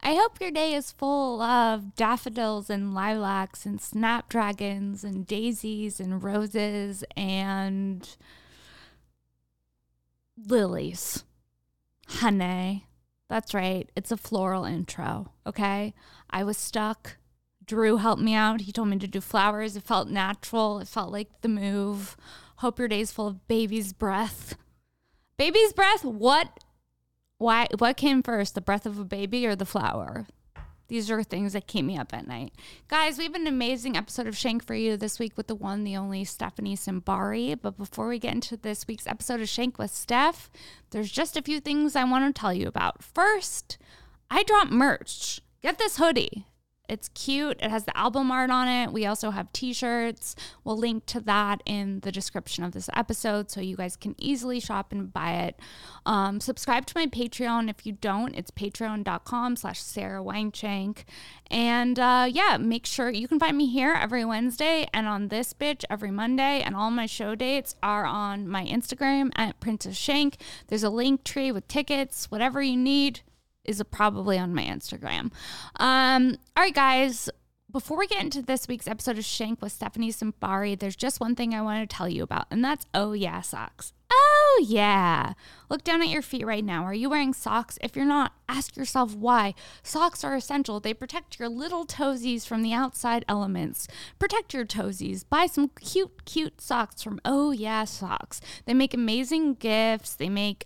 I hope your day is full of daffodils and lilacs and snapdragons and daisies and roses and lilies. Honey. That's right. It's a floral intro, okay? I was stuck. Drew helped me out. He told me to do flowers. It felt natural. It felt like the move. Hope your day's full of baby's breath. Baby's breath? What? Why? What came first, the breath of a baby or the flower? These are things that keep me up at night. Guys, we have an amazing episode of Shank for you this week with the one, the only Stephanie Simbari. But before we get into this week's episode of Shank with Steph, there's just a few things I want to tell you about. First, I dropped merch. Get this hoodie. It's cute. It has the album art on it. We also have t-shirts. We'll link to that in the description of this episode so you guys can easily shop and buy it. Subscribe to my Patreon. If you don't, it's patreon.com/Sarah Weinschenk. And yeah, make sure you can find me here every Wednesday and on this bitch every Monday. And all my show dates are on my Instagram at Princess Shank. There's a link tree with tickets, whatever you need is probably on my Instagram. All right, guys, before we get into this week's episode of Shank with Stephanie Simbari, there's just one thing I want to tell you about, and that's Oh Yeah socks. Oh yeah. Look down at your feet right now. Are you wearing socks? If you're not, ask yourself why. Socks are essential. They protect your little toesies from the outside elements. Protect your toesies. Buy some cute socks from Oh Yeah Socks. They make amazing gifts. They make,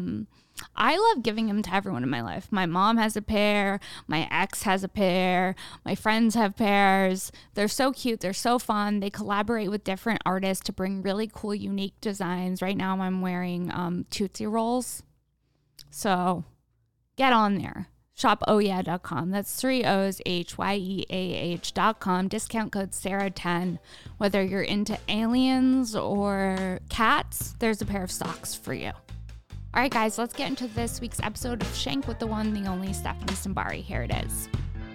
I love giving them to everyone in my life. My mom has a pair. My ex has a pair. My friends have pairs. They're so cute. They're so fun. They collaborate with different artists to bring really cool, unique designs. Right now I'm wearing Tootsie Rolls. So get on there. Shop ohyeah.com. That's 3 O's, HYEAH.com. Discount code Sarah10. Whether you're into aliens or cats, there's a pair of socks for you. All right, guys, let's get into this week's episode of Shank with the one, the only Stephanie Simbari. Here it is.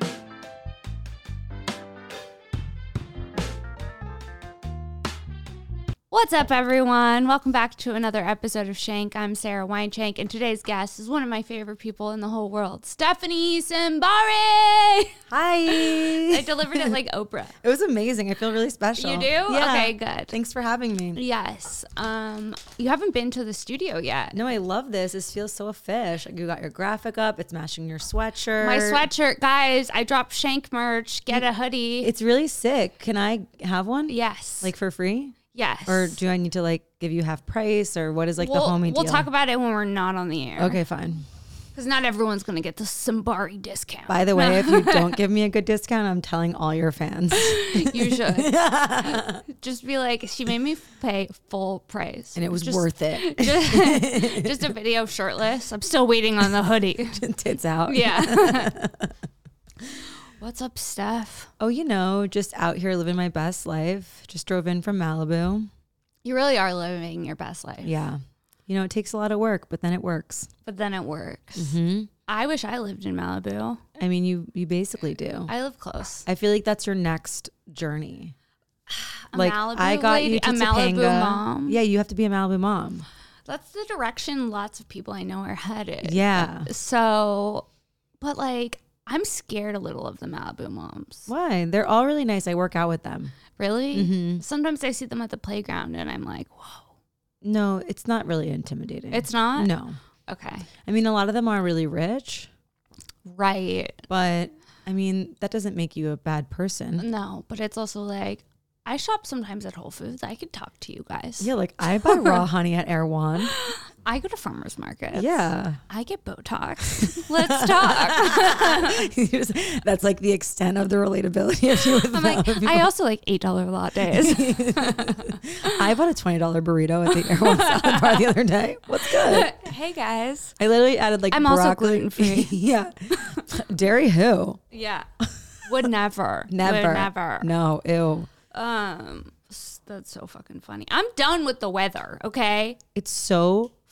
What's up, everyone? Welcome back to another episode of Shank. I'm Sarah Weinschenk, and today's guest is one of my favorite people in the whole world, Stephanie Simbari. Hi. I delivered it like Oprah. It was amazing. I feel really special. You do? Yeah. Okay, good. Thanks for having me. Yes. You haven't been to the studio yet. No, I love this. This feels so official. You got your graphic up. It's matching your sweatshirt. My sweatshirt, guys. I dropped Shank merch. Get a hoodie. It's really sick. Can I have one? Yes. Like for free? Yes. Or do I need to like give you half price, or what is like the homie deal? We'll talk about it when we're not on the air. Okay, fine. Because not everyone's going to get the Simbari discount. By the way, if you don't give me a good discount, I'm telling all your fans. You should. Just be like, she made me pay full price. And it was worth it. Just a video shirtless. I'm still waiting on the hoodie. Tits out. Yeah. What's up, Steph? Oh, just out here living my best life. Just drove in from Malibu. You really are living your best life. Yeah. It takes a lot of work, but then it works. But then it works. Mm-hmm. I wish I lived in Malibu. I mean, you basically do. I live close. I feel like that's your next journey. Malibu I got lady, you to a Topanga. Malibu mom. Yeah, you have to be a Malibu mom. That's the direction lots of people I know are headed. Yeah. So, but I'm scared a little of the Malibu moms. Why? They're all really nice. I work out with them. Really? Mm-hmm. Sometimes I see them at the playground and I'm like, whoa. No, it's not really intimidating. It's not? No. Okay. I mean, a lot of them are really rich. Right. But, I mean, that doesn't make you a bad person. No, but it's also I shop sometimes at Whole Foods. I could talk to you guys. Yeah, I buy raw honey at Erewhon. I go to farmers markets. Yeah. I get Botox. Let's talk. That's the extent of the relatability of you. I'm I also like $8 lattes. I bought a $20 burrito at the Erewhon salad bar the other day. What's good? Hey guys. I literally added I'm broccoli. also gluten-free. Yeah. Dairy who? Yeah. Would never. Never. Would never. No, ew. That's so fucking funny. I'm done with the weather, okay? It's so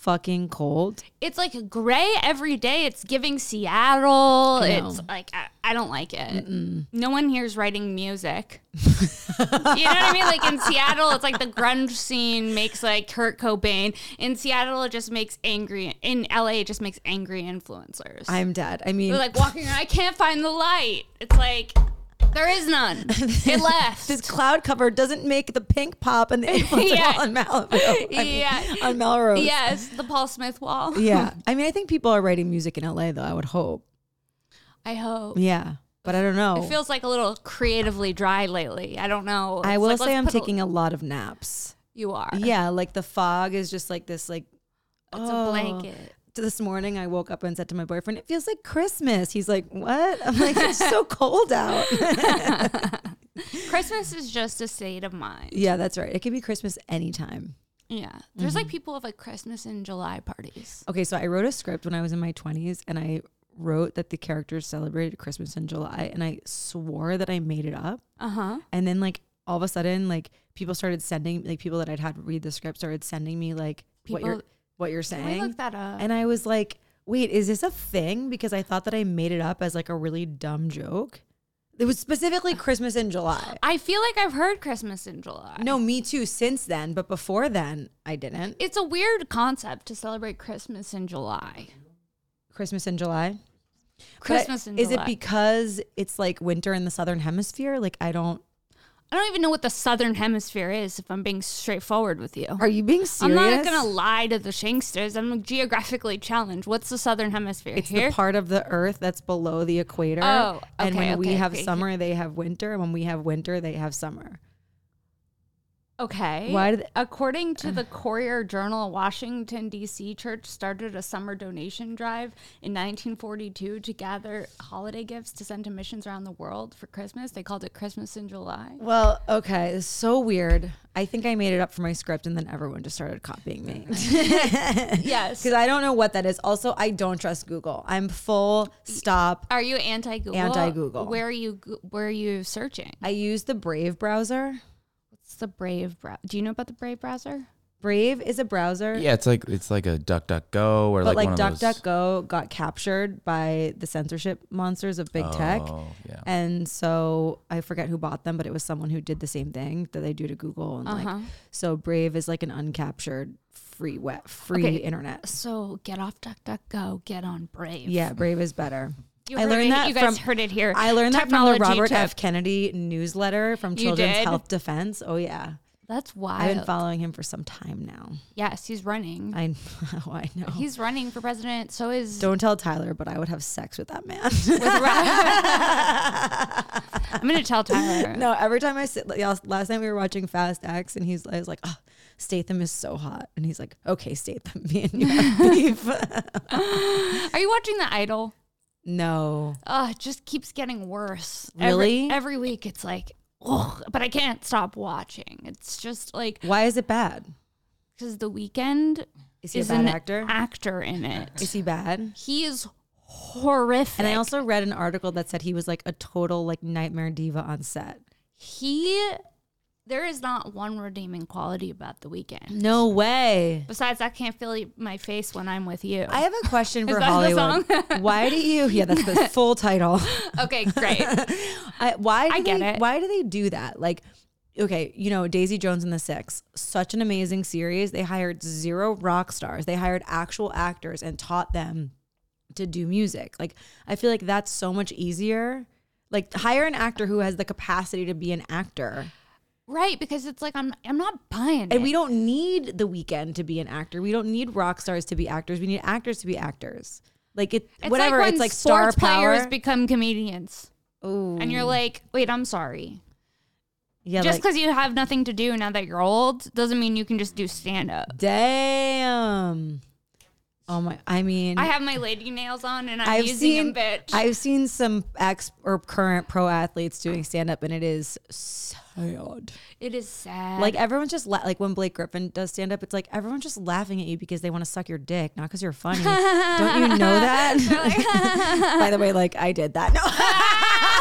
fucking cold. It's like gray every day. It's giving Seattle. I know. It's like, I don't like it. No one here's writing music. You know what I mean? Like in Seattle, it's like the grunge scene makes like Kurt Cobain. In Seattle, it just makes angry. In LA, it just makes angry influencers. I'm dead. I mean, They're like walking around, I can't find the light. It's like, there is none. It left. this cloud cover doesn't make the pink pop and the influencer Yeah. wall on Malibu. On Melrose. Yes, the Paul Smith wall. Yeah. I mean, I think people are writing music in LA though, I would hope. I hope. Yeah. But I don't know. It feels like a little creatively dry lately. I don't know. I It's will like, say let's I'm put taking a lot of naps. You are. Yeah, like the fog is just like this, like, It's a blanket. This morning I woke up and said to my boyfriend, it feels like Christmas. He's like, what? I'm like, it's so cold out. Christmas is just a state of mind. Yeah, that's right. It could be Christmas anytime. Yeah. There's like people have like Christmas in July parties. Okay, so I wrote a script when I was in my 20s and I wrote that the characters celebrated Christmas in July and I swore that I made it up. Uh-huh. And then like all of a sudden, like people started sending, like people that I'd had read the script started sending me like what you're Can I saying. look that up? And I was like, wait, is this a thing? Because I thought that I made it up as like a really dumb joke. It was specifically Christmas in July. I feel like I've heard Christmas in July. No, me too, since then. But before then, I didn't. It's a weird concept to celebrate Christmas in July. Christmas in July? Christmas in Is July. it because it's like winter in the Southern Hemisphere? Like, I don't even know what the Southern Hemisphere is, if I'm being straightforward with you. Are you being serious? I'm not going to lie to the Shanksters. I'm geographically challenged. What's the Southern Hemisphere? It's here? the part of the earth that's below the equator. Oh, and okay, when we okay, have okay. summer, they have winter. And when we have winter, they have summer. Okay. Why did According to the Courier Journal, Washington, D.C. church started a summer donation drive in 1942 to gather holiday gifts to send to missions around the world for Christmas. They called it Christmas in July. Well, okay, it's so weird. I think I made it up for my script and then everyone just started copying me. Yes. Because I don't know what that is. Also, I don't trust Google. I'm full stop. Are you anti-Google? Anti-Google. Where are you searching? I use the Brave browser. What's the Brave browser? Do you know about the Brave browser? Brave is a browser. Yeah, it's like a DuckDuckGo or But like like one of those. DuckDuckGo got captured by the censorship monsters of big tech. Oh, yeah. And so I forget who bought them, but it was someone who did the same thing that they do to Google. And like, so Brave is like an uncaptured free Okay. internet. So get off DuckDuckGo, get on Brave. Yeah, Brave is better. You I heard learned it. that You guys heard it here. I learned that from the Technology Robert tip. F. Kennedy newsletter from You Children's did? Health Defense. Oh yeah, That's wild. I've been following him for some time now. Yes, he's running. I know. He's running for president. So is Don't tell Tyler, but I would have sex with that man. I'm gonna tell Tyler. No, every time I sit, last night we were watching Fast X, and I was like, oh, Statham is so hot, and he's like, okay, Statham, me and you have beef. Are you watching The Idol? No, It just keeps getting worse. Really? Every week it's like, oh, but I can't stop watching. It's just like, why is it bad? because The Weeknd Is he a is bad an actor? in it. Is he bad? He is horrific. And I also read an article that said he was like a total like nightmare diva on set. There is not one redeeming quality about The Weeknd. No way. Besides, I can't feel my face when I'm with you. I have a question for that the Hollywood. song? Why do you? Yeah, that's the full title. Okay, great. Why do they do that? Like, okay, Daisy Jones and the Six, such an amazing series. They hired 0 rock stars. They hired actual actors and taught them to do music. Like, I feel like that's so much easier. Like, hire an actor who has the capacity to be an actor. Right, because it's like I'm not buying it. And we don't need The Weeknd to be an actor. We don't need rock stars to be actors. We need actors to be actors. Like It's whatever. Like when it's like star sports players power. become comedians, Ooh. and you're like, wait, I'm sorry. Yeah, Just like, because you have nothing to do now that you're old doesn't mean you can just do stand up. damn. Oh my! I mean, I have my lady nails on and I'm using them, bitch. I've seen some ex or current pro athletes doing stand up, and it is sad. It is sad. Like everyone's just like when Blake Griffin does stand up, it's like everyone's just laughing at you because they want to suck your dick, not because you're funny. Don't you know that? By the way, like I did that.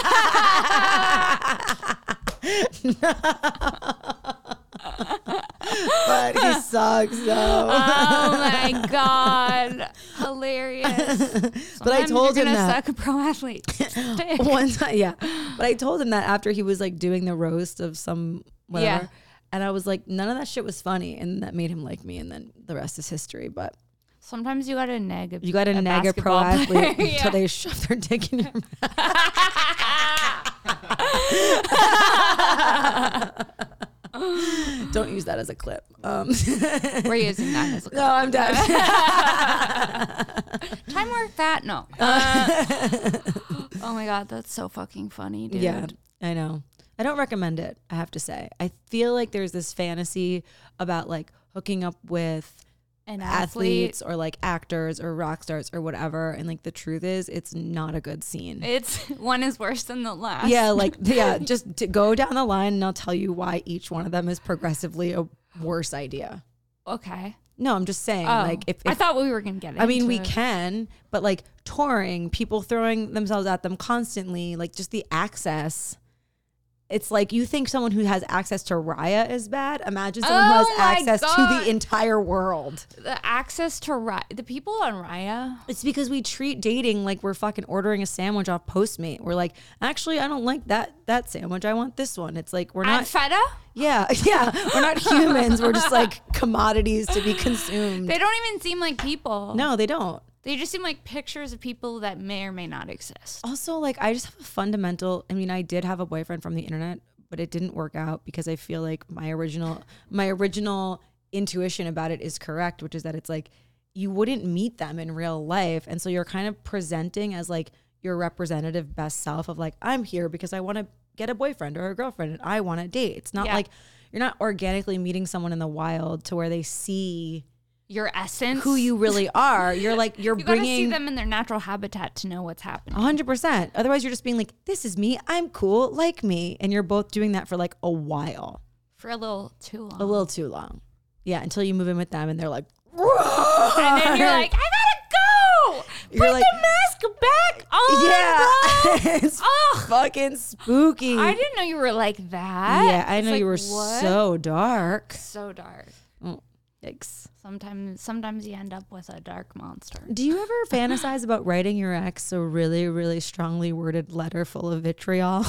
No. But he sucks. So. Oh my God, hilarious! But I told him that suck a pro athlete. one time, yeah. But I told him that after he was like doing the roast of some whatever, and I was like, none of that shit was funny, and that made him like me, and then the rest is history. But sometimes you gotta neg a pro athlete player, until they shove their dick in your mouth. Don't use that as a clip. We're using that as a clip. No, I'm done. Time work that? No. Oh my God, that's so fucking funny, dude. Yeah, I know. I don't recommend it, I have to say. I feel like there's this fantasy about like hooking up with an athletes or like actors or rock stars or whatever. And like the truth is, it's not a good scene. It's one is worse than the last. Yeah, just to go down the line and I'll tell you why each one of them is progressively a worse idea. Okay. No, I'm just saying, like, if I thought we were gonna get it. I mean, we can, but like touring, people throwing themselves at them constantly, like just the access. It's like you think someone who has access to Raya is bad. Imagine someone who has access to the entire world. The access to Raya, the people on Raya. It's because we treat dating like we're fucking ordering a sandwich off Postmate. We're like, actually, I don't like that sandwich. I want this one. It's like we're not feta. Yeah. We're not humans. We're just like commodities to be consumed. They don't even seem like people. No, they don't. They just seem like pictures of people that may or may not exist. Also, like, I just have a fundamental, I mean, I did have a boyfriend from the internet, but it didn't work out because I feel like my original intuition about it is correct, which is that it's like, you wouldn't meet them in real life. And so you're kind of presenting as like your representative best self of like, I'm here because I want to get a boyfriend or a girlfriend and I want to date. It's not like you're not organically meeting someone in the wild to where they see your essence, who you really are. You're like, you bringing, gotta see them in their natural habitat to know what's happening. 100%. Otherwise you're just being like, this is me, I'm cool, like me. And you're both doing that for like a while. For a little too long. A little too long. Yeah. Until you move in with them and they're like, and then you're like, I gotta go. Put the mask back on. Yeah. Bro. It's fucking spooky. I didn't know you were like that. Yeah. I know, like, you were so dark. So dark. Oh, yikes. Sometimes you end up with a dark monster. Do you ever fantasize about writing your ex a really, really strongly worded letter full of vitriol?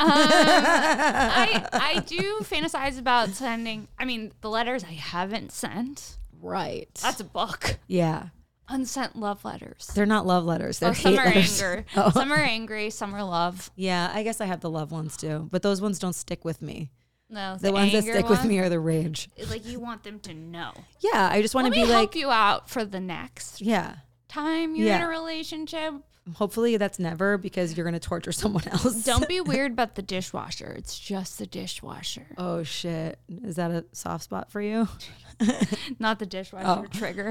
I do fantasize about sending, I mean, the letters I haven't sent. Right. That's a book. Yeah. Unsent love letters. They're not love letters. They're hate letters. Some are anger. Oh. Some are angry. Some are love. Yeah, I guess I have the love ones too. But those ones don't stick with me. No, the ones that stick with me are the rage. It's like you want them to know. Yeah, I just want to be like, help you out for the next time you're in a relationship. Hopefully that's never, because you're going to torture someone else. Don't be weird about the dishwasher. It's just the dishwasher. Oh shit. Is that a soft spot for you? Not the dishwasher trigger.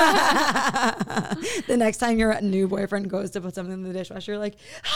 The next time your new boyfriend goes to put something in the dishwasher, you're like,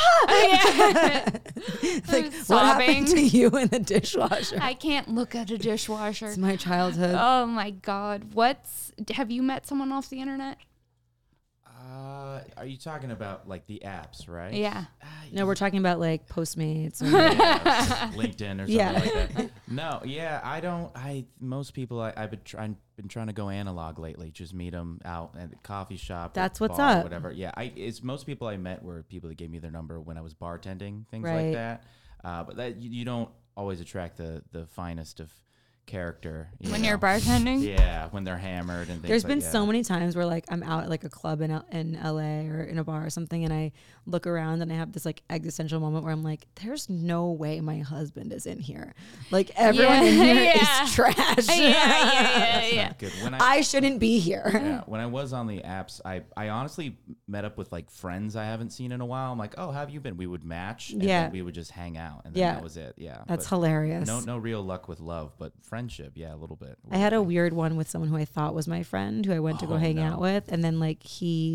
like, what happened to you in the dishwasher? I can't look at a dishwasher. It's my childhood. Oh my God. Have you met someone off the internet? Are you talking about like the apps, right? Yeah. No, we're talking about like Postmates or LinkedIn or something like that. No, yeah, I don't. Most people I've been trying to go analog lately. Just meet them out at a coffee shop. That's what's bar, up. Whatever. Yeah, it's most people I met were people that gave me their number when I was bartending, things like that. But that you don't always attract the finest of character when you're bartending. Yeah, when they're hammered and things. There's been so many times where like I'm out at like a club in LA or in a bar or something, and I look around and I have this like existential moment where I'm like, there's no way my husband is in here. Like everyone in here is trash. Yeah. Good. I shouldn't be here. Yeah, when I was on the apps, I honestly met up with like friends I haven't seen in a while. I'm like, oh, how have you been? We would match, and then we would just hang out, and then that was it. Yeah, that's hilarious. No real luck with love, but friendship, a little bit. I had a weird one with someone who I thought was my friend, who I went to go hang out with, and then like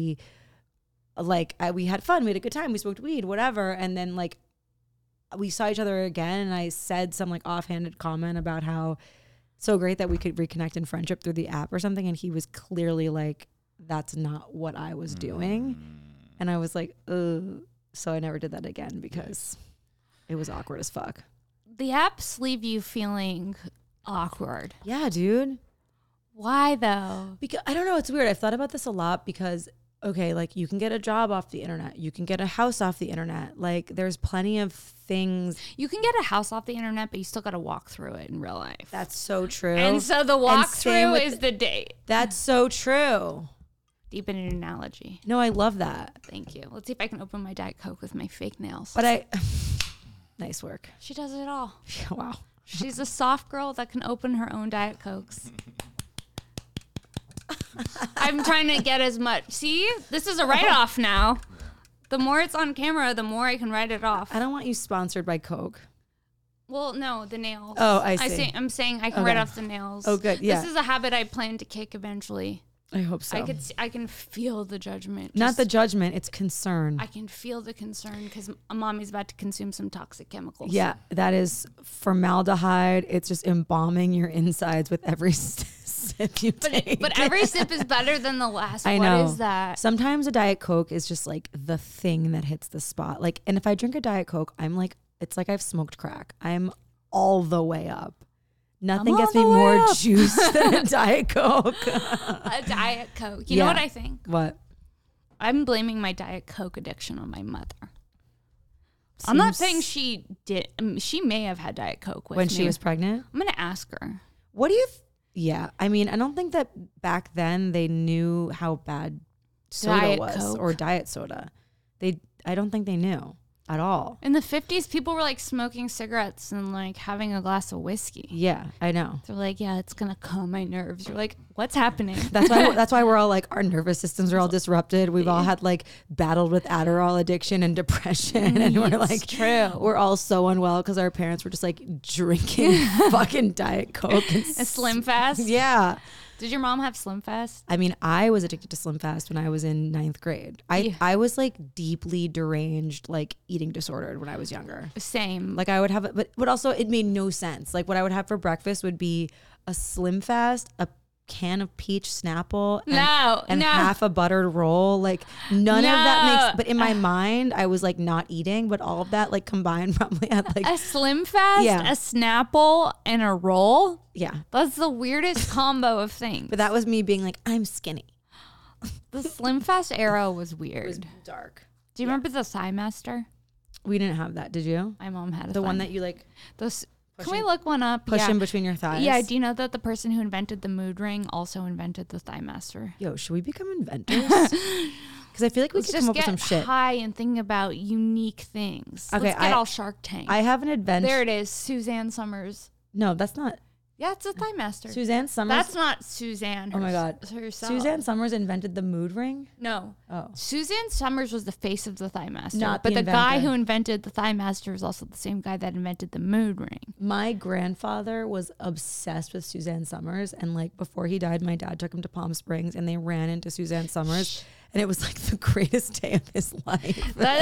we had fun, we had a good time, we smoked weed, whatever, and then like we saw each other again, and I said some like offhanded comment about how so great that we could reconnect in friendship through the app or something, and he was clearly like, that's not what I was doing, and I was like, ugh. So I never did that again because it was awkward as fuck. The apps leave you feeling awkward. Yeah, dude. Why though? Because I don't know. It's weird. I've thought about this a lot because, okay, like you can get a job off the internet. You can get a house off the internet. Like there's plenty of things. You can get a house off the internet, but you still got to walk through it in real life. That's so true. And so the walkthrough is the date. That's so true. Deep in an analogy. No, I love that. Thank you. Let's see if I can open my Diet Coke with my fake nails. But nice work. She does it all. Wow. She's a soft girl that can open her own Diet Cokes. I'm trying to get as much. See, this is a write-off now. The more it's on camera, the more I can write it off. I don't want you sponsored by Coke. Well, no, the nails. Oh, I see. I'm saying I can write off the nails. Oh, good. Yeah. This is a habit I plan to kick eventually. I hope so. I can feel the judgment. Not the judgment, it's concern. I can feel the concern because mommy's about to consume some toxic chemicals. Yeah, that is formaldehyde. It's just embalming your insides with every sip you take. But every sip is better than the last. I know. What is that? Sometimes a Diet Coke is just like the thing that hits the spot. Like, and if I drink a Diet Coke, I'm like, it's like I've smoked crack. I'm all the way up. Nothing gets me more juice than a Diet Coke. A Diet Coke. You know what I think? What? I'm blaming my Diet Coke addiction on my mother. I'm not saying she did. She may have had Diet Coke with me. When she was pregnant? I'm going to ask her. What do you... Yeah. I mean, I don't think that back then they knew how bad soda Diet was. Coke. Or diet soda. I don't think they knew at all. In the 50s, people were like smoking cigarettes and like having a glass of whiskey. Yeah, I know. They're like, yeah, it's going to calm my nerves. You're like, what's happening? That's why we're all like, our nervous systems are all disrupted. We've all had like battled with Adderall addiction and depression. And we're like, true. We're all so unwell because our parents were just like drinking fucking Diet Coke and A Slim Fast? Yeah. Did your mom have Slim Fast? I mean, I was addicted to Slim Fast when I was in 9th grade. I was like deeply deranged, like eating disordered when I was younger. Same. Like I would have it, but also it made no sense. Like what I would have for breakfast would be a Slim Fast, a can of peach Snapple, and half a buttered roll. Like none of that makes, but in my mind, I was like not eating, but all of that like combined probably had like a Slim Fast, a Snapple, and a roll. Yeah. That's the weirdest combo of things. But that was me being like, I'm skinny. The Slim Fast era was weird. It was dark. Do you remember the Thigh Master? We didn't have that. Did you? My mom had the one that you like. Those. Can we look one up? Push in between your thighs. Yeah. Do you know that the person who invented the mood ring also invented the Thigh Master? Yo, should we become inventors? Because I feel like we could come up with some shit. High and think about unique things. Okay, Let's get all Shark Tank. I have an adventure. There it is. Suzanne Summers. No, that's not. Yeah, it's a Thigh Master. Suzanne Summers. That's not Suzanne. Oh my God. Herself. Suzanne Summers invented the mood ring? No. Oh. Suzanne Summers was the face of the Thigh Master. Not but the guy inventor. who invented the Thigh Master is also the same guy that invented the mood ring. My grandfather was obsessed with Suzanne Summers. And like before he died, my dad took him to Palm Springs and they ran into Suzanne Summers. And it was like the greatest day of his life.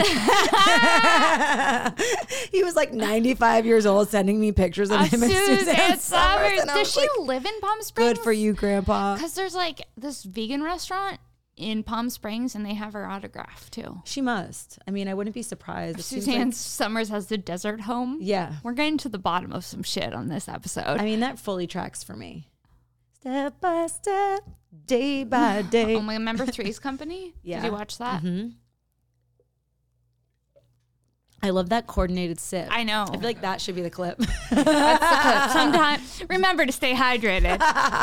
He was like 95 years old sending me pictures of him and Suzanne Summers. Does she live in Palm Springs? Good for you, Grandpa. Because there's like this vegan restaurant in Palm Springs and they have her autograph too. She must. I mean, I wouldn't be surprised. Suzanne Summers has the desert home. Yeah. We're getting to the bottom of some shit on this episode. I mean, that fully tracks for me. Step by step, day by day. Oh my, remember Three's Company? Yeah. Did you watch that? Mm-hmm. I love that coordinated sip. I know. I feel like that should be the clip. That's the clip. Sometimes remember to stay hydrated.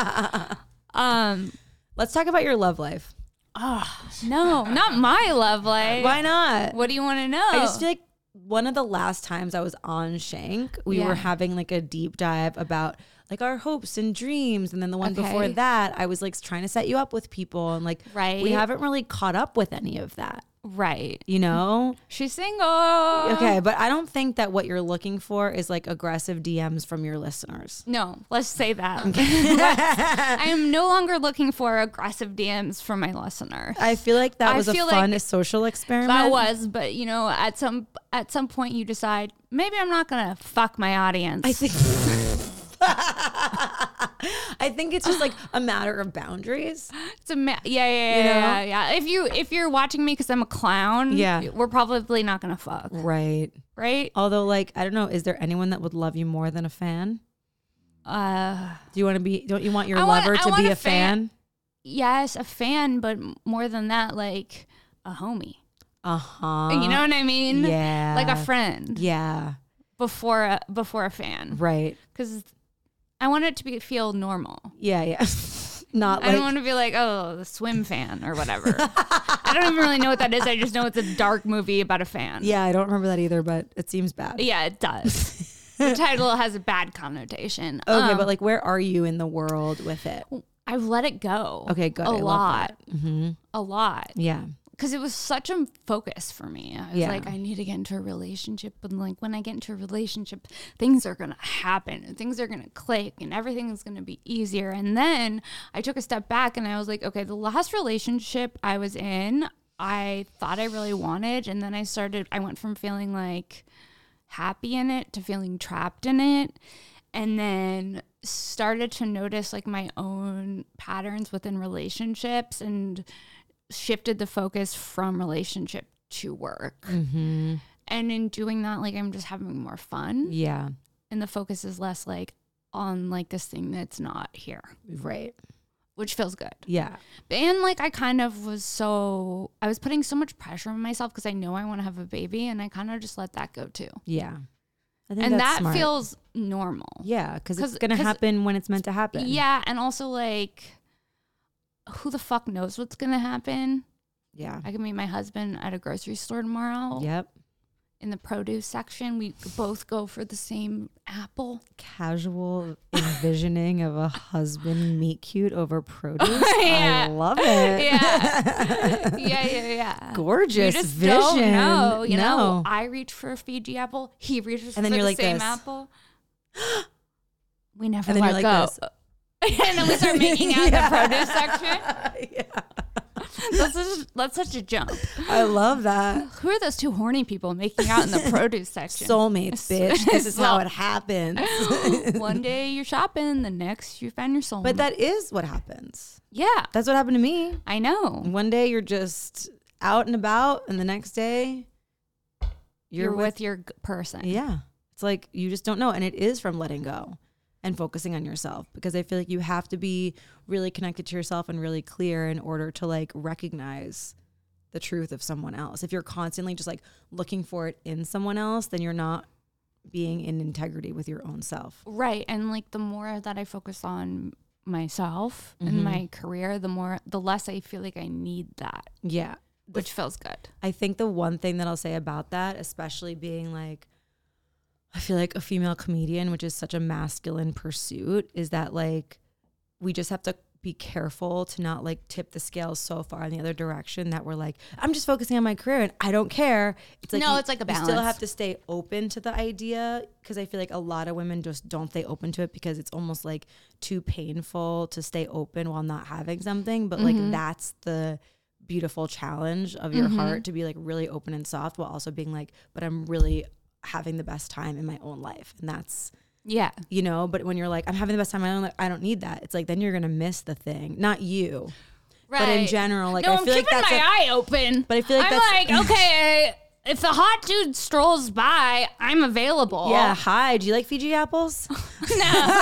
Let's talk about your love life. Oh, no, not my love life. Why not? What do you want to know? I just feel like one of the last times I was on Shank, we were having like a deep dive about like our hopes and dreams. And then the one before that, I was like trying to set you up with people. And like, we haven't really caught up with any of that. Right. You know? She's single. Okay. But I don't think that what you're looking for is like aggressive DMs from your listeners. No, let's say that. I am no longer looking for aggressive DMs from my listeners. I feel like that was a fun social experiment. That was, but you know, at some point you decide, maybe I'm not going to fuck my audience. I think... I think it's just like a matter of boundaries. It's yeah. If you're watching me because I'm a clown, we're probably not gonna fuck. Right. Right. Although, like, I don't know, is there anyone that would love you more than a fan? Do you want to be? Don't you want your lover to be a fan? Yes, a fan, but more than that, like a homie. You know what I mean? Yeah. Like a friend. Yeah. Before a fan. Right. Because I want it to feel normal. Yeah. Not I don't want to be like, oh, the swim fan or whatever. I don't even really know what that is. I just know it's a dark movie about a fan. Yeah, I don't remember that either, but it seems bad. Yeah, it does. The title has a bad connotation. Okay, but like, where are you in the world with it? I've let it go. Okay, good. A lot. Mm-hmm. A lot. Yeah. Because it was such a focus for me. I was like, I need to get into a relationship. But like when I get into a relationship, things are going to happen and things are going to click and everything is going to be easier. And then I took a step back and I was like, okay, the last relationship I was in, I thought I really wanted. And then I went from feeling like happy in it to feeling trapped in it. And then started to notice like my own patterns within relationships and shifted the focus from relationship to work. Mm-hmm. And in doing that, like I'm just having more fun. Yeah. And the focus is less like on like this thing that's not here. Right. Which feels good. Yeah. And like I was putting so much pressure on myself because I know I want to have a baby and I kind of just let that go too. Yeah. I think and that's that smart. feels normal. Yeah. Because it's going to happen when it's meant to happen. Yeah. And also like, who the fuck knows what's going to happen? Yeah. I can meet my husband at a grocery store tomorrow. Yep. In the produce section, we both go for the same apple. Casual envisioning of a husband meet cute over produce. Yeah. I love it. Yeah. Yeah. Gorgeous you just vision. Don't know. You no. know, I reach for a Fiji apple. He reaches for the same apple. We never and then let go. This. And then we start making out in the produce section. Yeah. That's such a jump. I love that. Who are those two horny people making out in the produce section? Soulmates, bitch. This is how it happens. One day you're shopping, the next you find your soulmate. But that is what happens. Yeah. That's what happened to me. I know. One day you're just out and about, and the next day you're with your person. Yeah. It's like you just don't know. And it is from letting go and focusing on yourself, because I feel like you have to be really connected to yourself and really clear in order to like recognize the truth of someone else. If you're constantly just like looking for it in someone else, then you're not being in integrity with your own self. Right. And like the more that I focus on myself and my career, the less I feel like I need that. Yeah. Which feels good. I think the one thing that I'll say about that, especially being like, I feel like a female comedian, which is such a masculine pursuit, is that like we just have to be careful to not like tip the scales so far in the other direction that we're like, I'm just focusing on my career and I don't care. It's like no, it's like a balance. You still have to stay open to the idea, because I feel like a lot of women just don't stay open to it because it's almost like too painful to stay open while not having something. But like that's the beautiful challenge of your heart, to be like really open and soft while also being like, but I'm really having the best time in my own life. And that's, you know, but when you're like, I'm having the best time in my own life, I don't need that. It's like, then you're going to miss the thing. Not you. Right. But in general, like, I feel like that's my eye open. But I feel like I'm like, okay, if the hot dude strolls by, I'm available. Yeah. Hi. Do you like Fiji apples? No.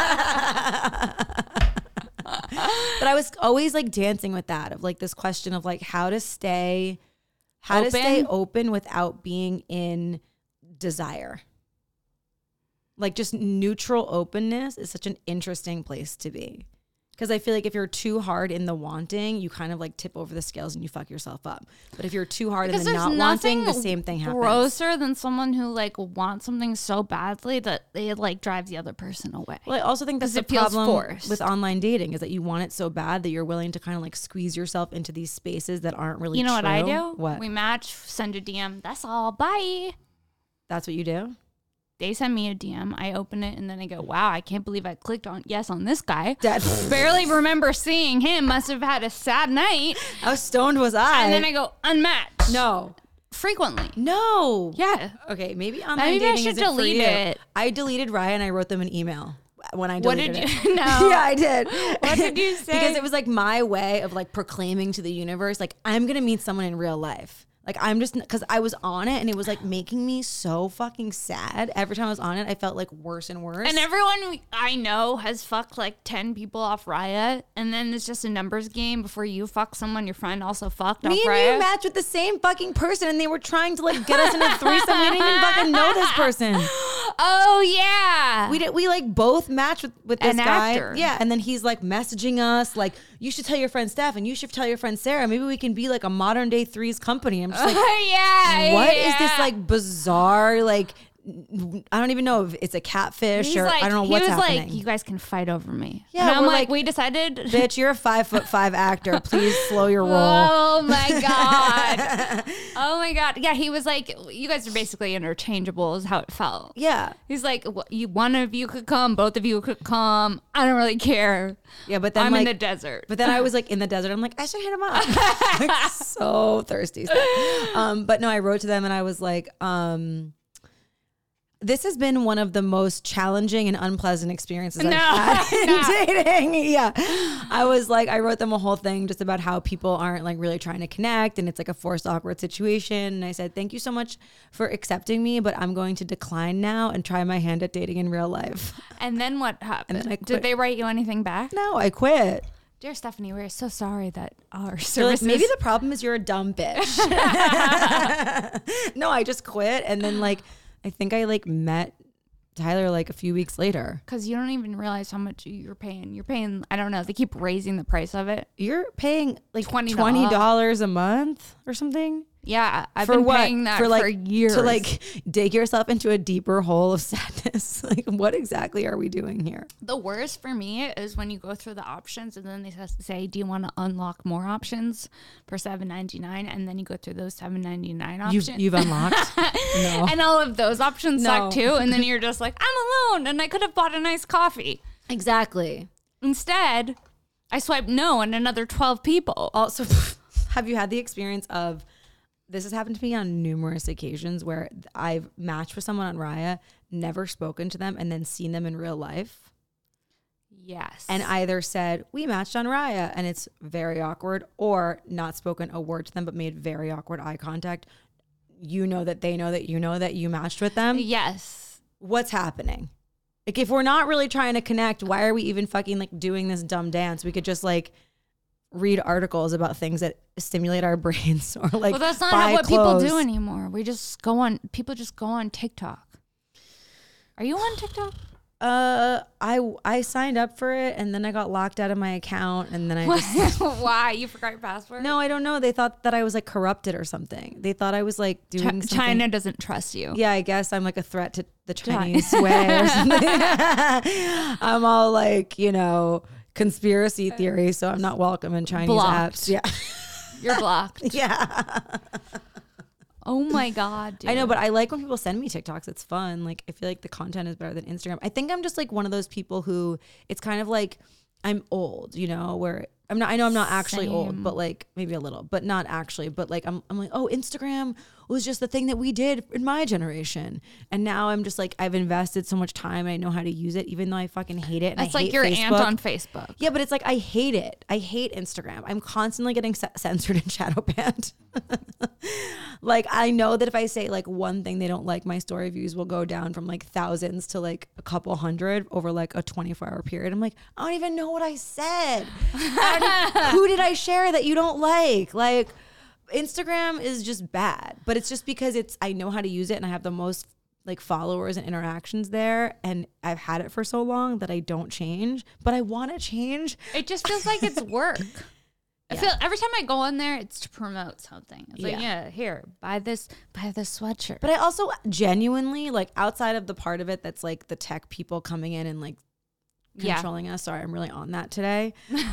But I was always like dancing with that, of like this question of like how to stay open without being in desire. Like just neutral openness is such an interesting place to be, because I feel like if you're too hard in the wanting, you kind of like tip over the scales and you fuck yourself up. But if you're too hard in the not wanting, the same thing happens. Grosser than someone who like wants something so badly that it like drives the other person away. Well, I also think that's the problem with online dating, is that you want it so bad that you're willing to kind of like squeeze yourself into these spaces that aren't really true. What I do? What? We match, send a DM. That's all. Bye. That's what you do? They send me a DM. I open it and then I go, wow, I can't believe I clicked on yes on this guy. Barely remember seeing him. Must have had a sad night. How stoned was I? And then I go, unmatch. No. Frequently. No. Yeah. Okay, maybe online dating isn't for you. I deleted Ryan. I wrote them an email when I deleted it. What did you? No. Yeah, I did. What did you say? Because it was like my way of like proclaiming to the universe, like, I'm going to meet someone in real life. Like I'm just, because I was on it and it was like making me so fucking sad. Every time I was on it, I felt like worse and worse. And everyone I know has fucked like 10 people off Raya, and then it's just a numbers game. Before you fuck someone, your friend also fucked off Raya. Me and you matched with the same fucking person, and they were trying to like get us in a threesome. We didn't even fucking know this person. Oh yeah, we like both matched with this An guy. actor. Yeah, and then he's like messaging us like, you should tell your friend Steph, and you should tell your friend Sarah. Maybe we can be like a modern day Threes company. I'm just like, what is this like bizarre like? I don't even know if it's a catfish or I don't know what's happening. He was like, you guys can fight over me. Yeah, and I'm we're like, we decided. Bitch, you're a 5'5" actor. Please slow your roll. Oh my God. Oh my God. Yeah, he was like, you guys are basically interchangeable is how it felt. Yeah. He's like, one of you could come, both of you could come. I don't really care. Yeah, but then I'm like, in the desert. But then I was like in the desert. I'm like, I should hit him up. Like, so thirsty. But no, I wrote to them and I was like, this has been one of the most challenging and unpleasant experiences I've had in dating. Yeah. I was like, I wrote them a whole thing just about how people aren't like really trying to connect and it's like a forced awkward situation. And I said, thank you so much for accepting me, but I'm going to decline now and try my hand at dating in real life. And then what happened? And then Did they write you anything back? No, I quit. Dear Stephanie, we're so sorry that our Like, services... maybe the problem is you're a dumb bitch. No, I just quit. And then like, I think I like met Tyler like a few weeks later. Because you don't even realize how much you're paying. You're paying, I don't know, they keep raising the price of it. You're paying like $20 a month or something? Yeah, I've been paying that for years. To like dig yourself into a deeper hole of sadness. Like what exactly are we doing here? The worst for me is when you go through the options and then they say, do you want to unlock more options for $7.99? And then you go through those $7.99 options. You've unlocked? No. And all of those options suck too. And then you're just like, I'm alone and I could have bought a nice coffee. Exactly. Instead, I swiped no on another 12 people. Also, have you had the experience of, this has happened to me on numerous occasions where I've matched with someone on Raya, never spoken to them, and then seen them in real life? Yes. And either said, we matched on Raya, and it's very awkward, or not spoken a word to them, but made very awkward eye contact. You know that they know that you know that you matched with them. Yes. What's happening? Like, if we're not really trying to connect, why are we even fucking like doing this dumb dance? We could just like read articles about things that stimulate our brains or like, well, that's not what clothes. people do anymore. People just go on TikTok. Are you on TikTok? I signed up for it and then I got locked out of my account and then I just Why? You forgot your password? No, I don't know. They thought that I was like corrupted or something. They thought I was like doing something. China doesn't trust you. Yeah, I guess I'm like a threat to the Chinese way or something. I'm all like, you know, conspiracy theory, so I'm not welcome in Chinese apps. Yeah. You're blocked. Yeah. Oh my God, dude. I know, but I like when people send me TikToks. It's fun. Like, I feel like the content is better than Instagram. I think I'm just like one of those people who it's kind of like I'm old, you know, where I know I'm not actually old, but like maybe a little, but not actually. But like I'm like, oh, Instagram was just the thing that we did in my generation. And now I'm just like, I've invested so much time and I know how to use it, even though I fucking hate it. And That's I like hate your Facebook. aunt on Facebook. Yeah, but it's like I hate it. I hate Instagram. I'm constantly getting censored and shadow banned. Like I know that if I say like one thing they don't like, my story views will go down from like thousands to like a couple hundred over like a 24-hour period. I'm like, I don't even know what I said. Who did I share that you don't like? Like Instagram is just bad, but it's just because I know how to use it and I have the most like followers and interactions there, and I've had it for so long that I don't change, but I want to change. It just feels like it's work. I feel every time I go on there, it's to promote something. It's like, yeah, here, buy this sweatshirt. But I also genuinely like, outside of the part of it that's like the tech people coming in and like controlling us. Sorry, I'm really on that today.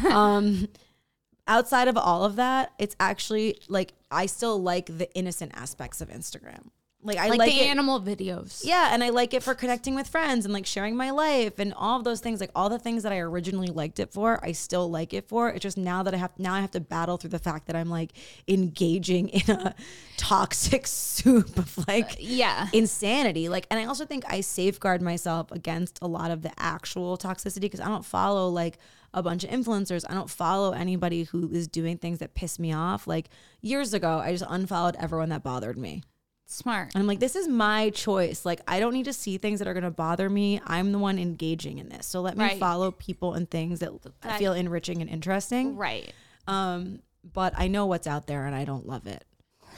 Outside of all of that, it's actually like I still like the innocent aspects of Instagram. Like I like the it, animal videos. Yeah, and I like it for connecting with friends and like sharing my life and all of those things. Like all the things that I originally liked it for, I still like it for. It's just now that I have to battle through the fact that I'm like engaging in a toxic soup of like insanity. Like, and I also think I safeguard myself against a lot of the actual toxicity because I don't follow like a bunch of influencers. I don't follow anybody who is doing things that piss me off. Like years ago, I just unfollowed everyone that bothered me. Smart. And I'm like, this is my choice. Like, I don't need to see things that are going to bother me. I'm the one engaging in this. So let me follow people and things that I feel enriching and interesting. Right. But I know what's out there and I don't love it.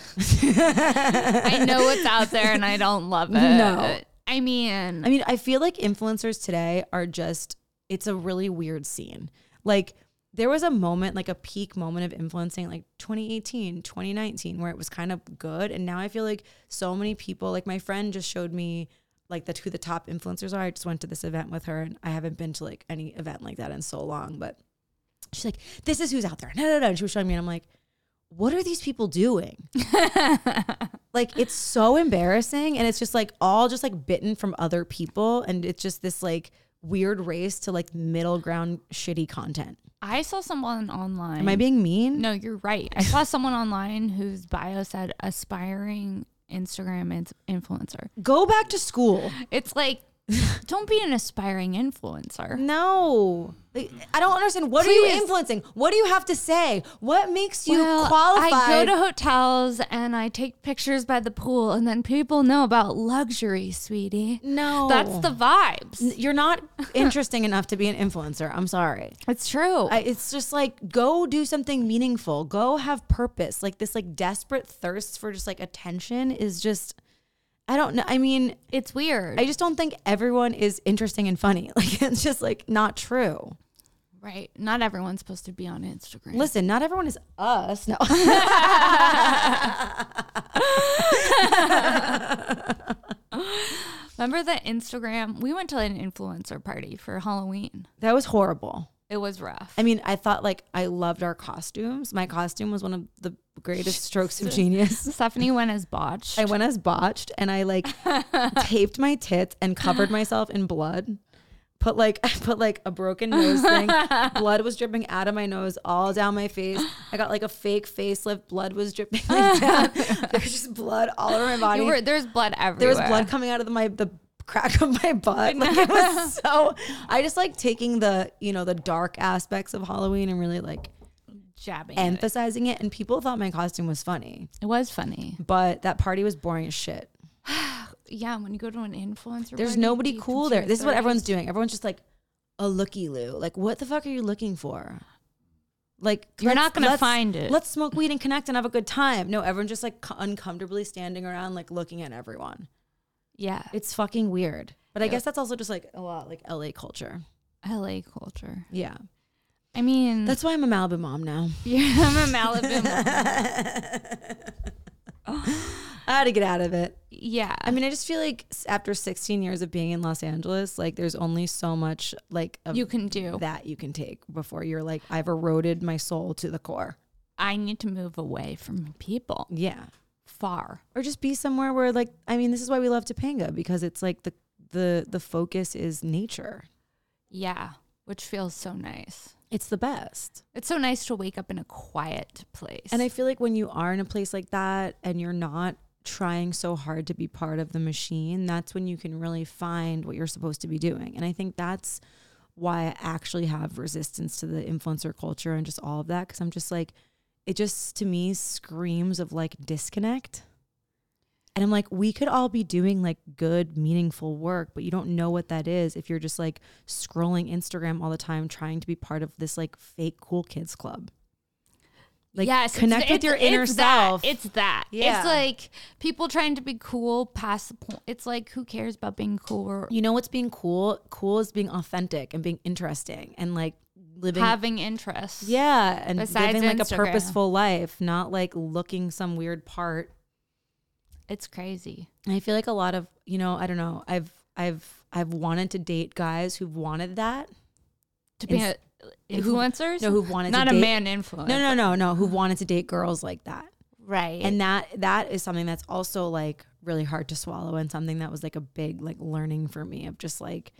I know what's out there and I don't love it. No. I mean, I feel like influencers today are just, it's a really weird scene. Like, there was a moment, like a peak moment of influencing, like 2018, 2019, where it was kind of good. And now I feel like so many people, like my friend just showed me like who the top influencers are. I just went to this event with her and I haven't been to like any event like that in so long. But she's like, this is who's out there. No. And she was showing me and I'm like, what are these people doing? Like, it's so embarrassing. And it's just like all just like bitten from other people. And it's just this like weird race to like middle ground shitty content. I saw someone online. Am I being mean? No, you're right. I saw someone online whose bio said aspiring Instagram influencer. Go back to school. It's like, don't be an aspiring influencer. No. I don't understand. What are you influencing? What do you have to say? What makes you qualified? I go to hotels and I take pictures by the pool and then people know about luxury, sweetie. No. That's the vibes. You're not interesting enough to be an influencer. I'm sorry. It's true. It's just like, go do something meaningful. Go have purpose. Like this like desperate thirst for just like attention is just... I don't know. I mean, it's weird. I just don't think everyone is interesting and funny. Like, it's just like not true. Right. Not everyone's supposed to be on Instagram. Listen, not everyone is us. No. Remember the Instagram? We went to an influencer party for Halloween. That was horrible. It was rough. I mean, I thought like I loved our costumes. My costume was one of the greatest strokes of genius. Stephanie went as Botched. I went as Botched and I like taped my tits and covered myself in blood. I put like a broken nose thing. Blood was dripping out of my nose all down my face. I got like a fake facelift. Blood was dripping like down. There was just blood all over my body. There's blood everywhere. There was blood coming out of the crack of my butt. Like, it was so, I just like taking the, the dark aspects of Halloween and really like emphasizing it. And people thought my costume was funny. It was funny. But that party was boring as shit. Yeah, when you go to an influencer there's party, nobody cool there. This is what everyone's doing. Everyone's just like a looky-loo. Like, what the fuck are you looking for? Like, you're not going to find it. Let's smoke weed and connect and have a good time. No, everyone's just like uncomfortably standing around like looking at everyone. Yeah. It's fucking weird. But I guess that's also just like a lot like LA culture. LA culture. Yeah. I mean, that's why I'm a Malibu mom now. Yeah, I'm a Malibu mom. I had to get out of it. Yeah. I mean, I just feel like after 16 years of being in Los Angeles, like there's only so much like you can do that you can take before you're like, I've eroded my soul to the core. I need to move away from people. Yeah. Far. Or just be somewhere where like, I mean, this is why we love Topanga, because it's like the focus is nature. Yeah. Which feels so nice. It's the best. It's so nice to wake up in a quiet place. And I feel like when you are in a place like that and you're not trying so hard to be part of the machine, that's when you can really find what you're supposed to be doing. And I think that's why I actually have resistance to the influencer culture and just all of that. Cause I'm just like, it just to me screams of like disconnect. And I'm like, we could all be doing like good, meaningful work, but you don't know what that is if you're just like scrolling Instagram all the time, trying to be part of this like fake cool kids club. Like, yes, connect with your inner self. It's that. Yeah. It's like people trying to be cool past the point. It's like, who cares about being cool? You know what's being cool? Cool is being authentic and being interesting and like having interests. Yeah. And living like Instagram. A purposeful life, not like looking some weird part. It's crazy. And I feel like a lot of, I don't know, I've wanted to date guys who've wanted that. To be influencers? Who've wanted not to date. Not a man influencer. No, who've wanted to date girls like that. Right. And that is something that's also like really hard to swallow and something that was like a big like learning for me of just like,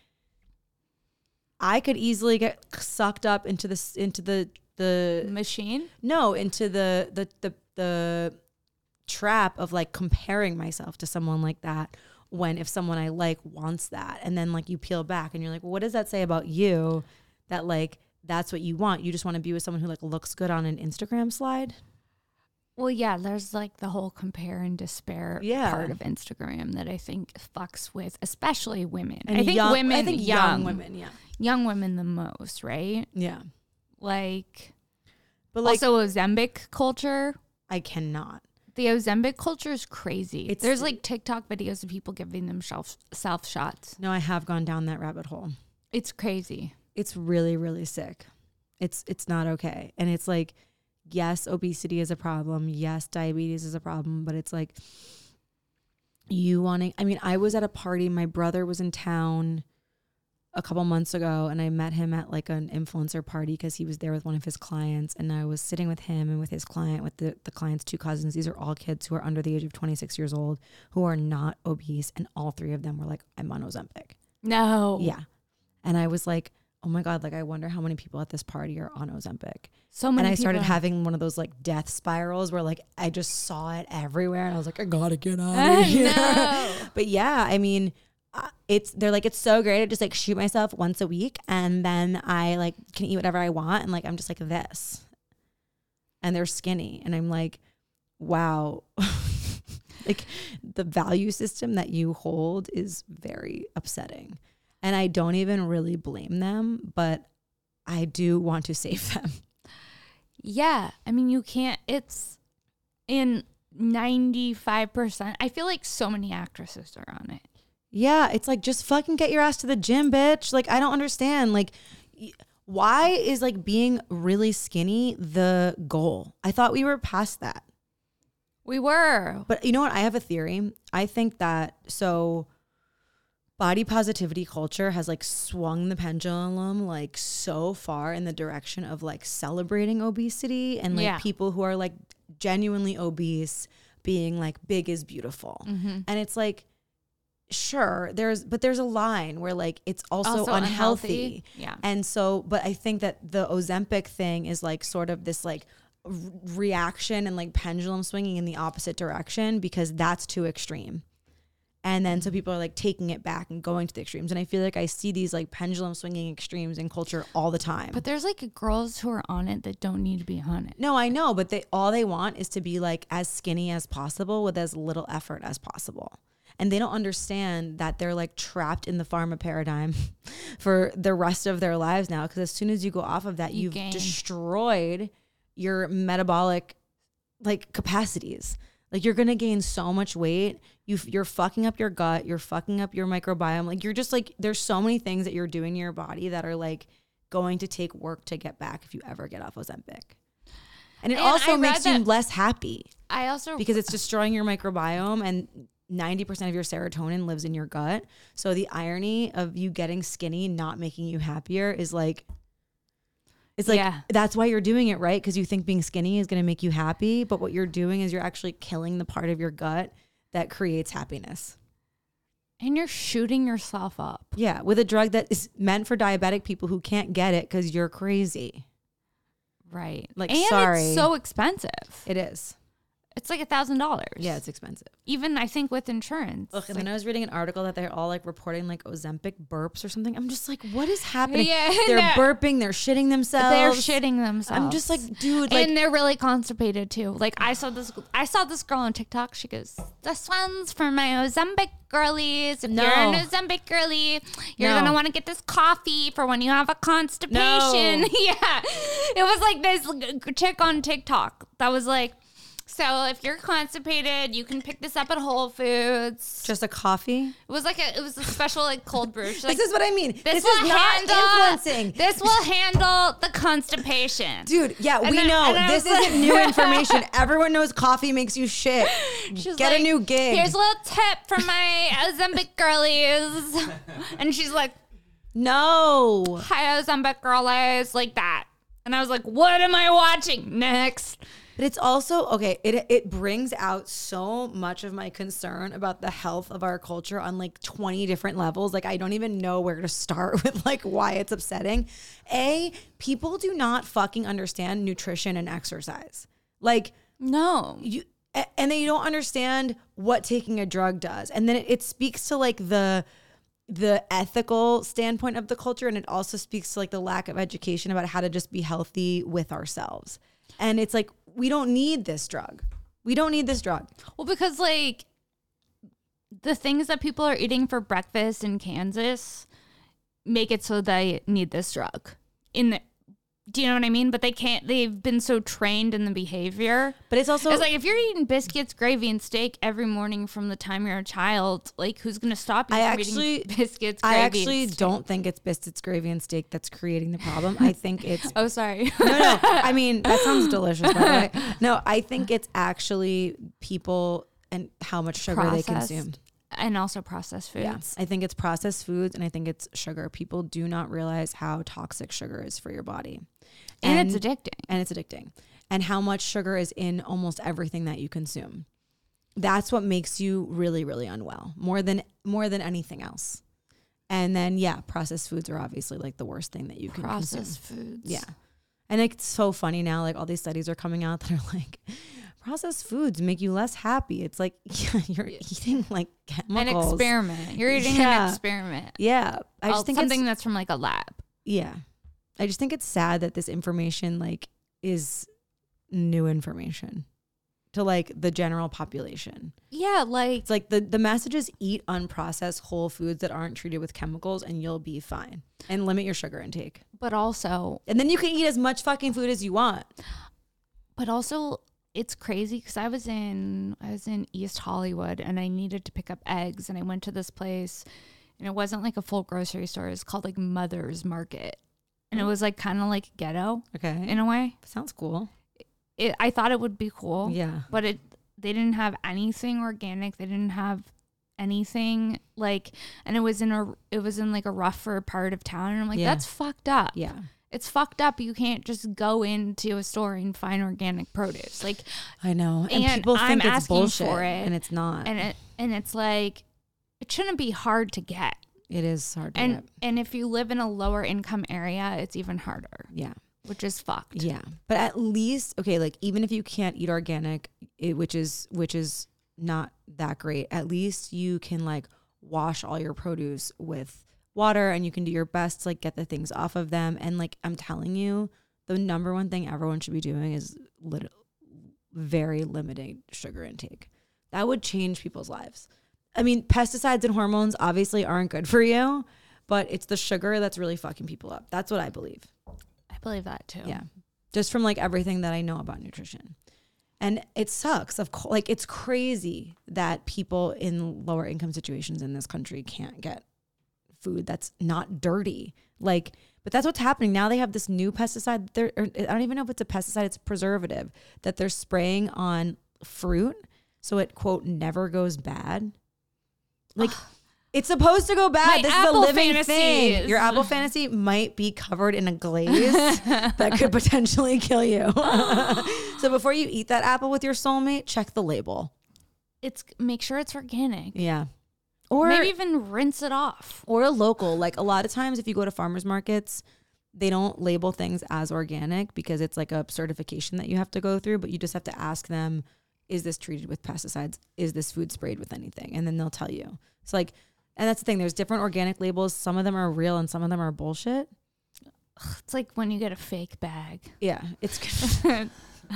I could easily get sucked up into the machine? No, into the trap of like comparing myself to someone like that when if someone I like wants that, and then like you peel back and you're like, well, what does that say about you that like that's what you want. You just want to be with someone who like looks good on an Instagram slide. Well, yeah, there's like the whole compare and despair part of Instagram that I think fucks with, especially women. And I think young, women, I think young women, young women the most, right? Yeah. Like, but like also Ozempic culture. I cannot. The Ozempic culture is crazy. There's like TikTok videos of people giving themselves self shots. No, I have gone down that rabbit hole. It's crazy. It's really, really sick. It's not okay. And it's like, yes, obesity is a problem. Yes, diabetes is a problem. But it's like I was at a party. My brother was in town a couple months ago, and I met him at like an influencer party because he was there with one of his clients. And I was sitting with him and with his client, with the client's two cousins. These are all kids who are under the age of 26 years old who are not obese. And all three of them were like, I'm on Ozempic. No. Yeah. And I was like, oh my God, like I wonder how many people at this party are on Ozempic. So many. And I started having one of those like death spirals where like I just saw it everywhere, and I was like, I gotta get out of here. No. But yeah, I mean, they're like, it's so great. I just like shoot myself once a week, and then I like can eat whatever I want, and like I'm just like this. And they're skinny, and I'm like, wow. Like the value system that you hold is very upsetting. And I don't even really blame them, but I do want to save them. Yeah. I mean, you can't, it's in 95%. I feel like so many actresses are on it. Yeah. It's like, just fucking get your ass to the gym, bitch. Like, I don't understand. Like, why is like being really skinny the goal? I thought we were past that. We were. But you know what? I have a theory. I think that body positivity culture has like swung the pendulum like so far in the direction of like celebrating obesity and like people who are like genuinely obese being like big is beautiful. Mm-hmm. And it's like, sure, there's a line where like it's also unhealthy. Yeah. And so, but I think that the Ozempic thing is like sort of this like reaction and like pendulum swinging in the opposite direction because that's too extreme. And then so people are like taking it back and going to the extremes. And I feel like I see these like pendulum swinging extremes in culture all the time. But there's like girls who are on it that don't need to be on it. No, I know. But all they want is to be like as skinny as possible with as little effort as possible. And they don't understand that they're like trapped in the pharma paradigm for the rest of their lives now. Because as soon as you go off of that, you've destroyed your metabolic like capacities. Like you're going to gain so much weight. You're fucking up your gut. You're fucking up your microbiome. Like you're just like, there's so many things that you're doing to your body that are like going to take work to get back if you ever get off Ozempic. And it also makes you less happy. Because it's destroying your microbiome and 90% of your serotonin lives in your gut. So the irony of you getting skinny, not making you happier is like, it's like, that's why you're doing it, right? Because you think being skinny is going to make you happy. But what you're doing is you're actually killing the part of your gut that creates happiness. And you're shooting yourself up. Yeah, with a drug that is meant for diabetic people who can't get it because you're crazy. Right. Like, and sorry. It's so expensive. It is. It's like $1,000. Yeah, it's expensive. Even I think with insurance. Ugh, and then I was reading an article that they're all like reporting like Ozempic burps or something. I'm just like, what is happening? Yeah, they're burping, they're shitting themselves. They're shitting themselves. I'm just like, dude, like, and they're really constipated too. Like I saw this girl on TikTok. She goes, "This one's for my Ozempic girlies. If you're an Ozempic girly, you're gonna want to get this coffee for when you have a constipation." No. Yeah, it was like this chick on TikTok that was like, so if you're constipated, you can pick this up at Whole Foods. Just a coffee? It was a special like cold brew. Like, this is what I mean. This is not influencing. This will handle the constipation. Dude, yeah, we know. This isn't new information. Everyone knows coffee makes you shit. Get a new gig. Here's a little tip for my Ozempic girlies. And she's like, no. Hi, Ozempic girlies. Like that. And I was like, what am I watching? Next. But it's also, okay, it brings out so much of my concern about the health of our culture on like 20 different levels. Like I don't even know where to start with like why it's upsetting. People do not fucking understand nutrition and exercise. Like no. And they don't understand what taking a drug does. And then it speaks to like the the ethical standpoint of the culture, and it also speaks to like the lack of education about how to just be healthy with ourselves. And it's like, we don't need this drug. We don't need this drug. Well, because like the things that people are eating for breakfast in Kansas make it so they need this drug. Do you know what I mean? But they can't. They've been so trained in the behavior. But it's also, it's like if you're eating biscuits, gravy, and steak every morning from the time you're a child, like who's going to stop you from eating biscuits, gravy, I actually and steak? don't think it's biscuits, gravy, and steak that's creating the problem. I think it's Oh, sorry. no. I mean, that sounds delicious, by the way. No, I think it's actually people and how much sugar they consume. And also processed foods. Yeah, I think it's processed foods, and I think it's sugar. People do not realize how toxic sugar is for your body. And it's addicting. And it's addicting. And how much sugar is in almost everything that you consume. That's what makes you really, really unwell, more than anything else. And then, yeah, processed foods are obviously like the worst thing that you can processed consume. foods. Yeah. And it's so funny now, like all these studies are coming out that are like, processed foods make you less happy. It's like, yeah, you're eating like chemicals. An experiment. You're eating an experiment. Yeah. I just think something that's from like a lab. Yeah. I just think it's sad that this information like is new information to like the general population. Yeah, like it's like the message is eat unprocessed whole foods that aren't treated with chemicals and you'll be fine. And limit your sugar intake. But also, and then you can eat as much fucking food as you want. But also, it's crazy because I was in East Hollywood and I needed to pick up eggs, and I went to this place and it wasn't like a full grocery store. It's called like Mother's Market. And it was like kind of like ghetto, okay, in a way. Sounds cool. I thought it would be cool, yeah. But they didn't have anything organic. They didn't have anything like, and it was in like a rougher part of town. And I'm like, that's fucked up. Yeah, it's fucked up. You can't just go into a store and find organic produce. Like, I know, and people think it's bullshit, for it, and it's not. And it's like, it shouldn't be hard to get. It is hard to get. And if you live in a lower income area, it's even harder. Yeah. Which is fucked. Yeah. But at least, okay, like even if you can't eat organic, which is not that great, at least you can like wash all your produce with water and you can do your best to like get the things off of them. And like, I'm telling you, the number one thing everyone should be doing is very limiting sugar intake. That would change people's lives. I mean, pesticides and hormones obviously aren't good for you, but it's the sugar that's really fucking people up. That's what I believe. I believe that too. Yeah. Just from like everything that I know about nutrition. And it sucks. Like it's crazy that people in lower income situations in this country can't get food that's not dirty. Like, but that's what's happening. Now they have this new pesticide. I don't even know if it's a pesticide, it's a preservative that they're spraying on fruit. So it, quote, never goes bad. Like, it's supposed to go bad. This is a living thing. Your apple fantasy might be covered in a glaze that could potentially kill you. So before you eat that apple with your soulmate, check the label. Make sure it's organic. Yeah. Or maybe even rinse it off. Or a local. Like a lot of times if you go to farmers markets, they don't label things as organic because it's like a certification that you have to go through, but you just have to ask them, is this treated with pesticides? Is this food sprayed with anything? And then they'll tell you. It's like, and that's the thing. There's different organic labels. Some of them are real and some of them are bullshit. It's like when you get a fake bag. Yeah. It's confusing.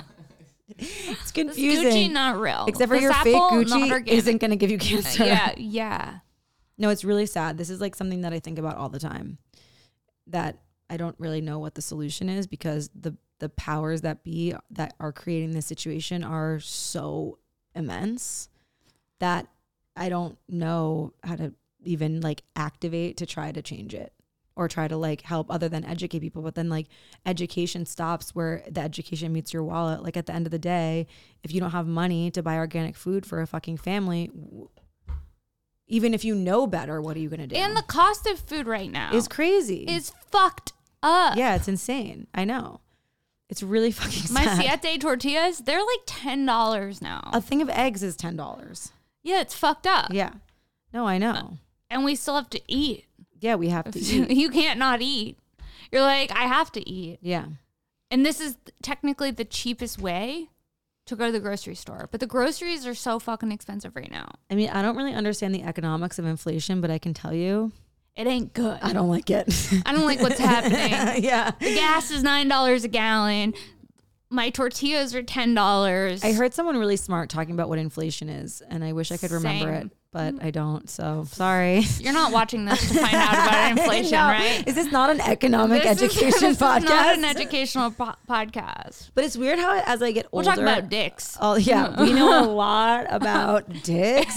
Gucci, not real. Except for your fake Gucci isn't going to give you cancer. Yeah. No, it's really sad. This is like something that I think about all the time. That I don't really know what the solution is because the powers that be that are creating this situation are so immense that I don't know how to even like activate to try to change it or try to like help other than educate people. But then like education stops where the education meets your wallet. Like at the end of the day, if you don't have money to buy organic food for a fucking family, even if you know better, what are you going to do? And the cost of food right now is crazy. Is fucked up. Yeah, it's insane. I know. It's really fucking sad. My Siete tortillas, they're like $10 now. A thing of eggs is $10. Yeah, it's fucked up. Yeah. No, I know. And we still have to eat. Yeah, we have to eat. You can't not eat. You're like, I have to eat. Yeah. And this is technically the cheapest way to go to the grocery store. But the groceries are so fucking expensive right now. I mean, I don't really understand the economics of inflation, but I can tell you It ain't good. I don't like it. I don't like what's happening. Yeah. The gas is $9 a gallon. My tortillas are $10. I heard someone really smart talking about what inflation is, and I wish I could remember it, but I don't. So sorry. You're not watching this to find out about inflation, No. right? Is this not an economic education podcast? This is not an educational podcast. But it's weird how as I get older, We'll talk about dicks. Oh yeah, we know a lot about dicks.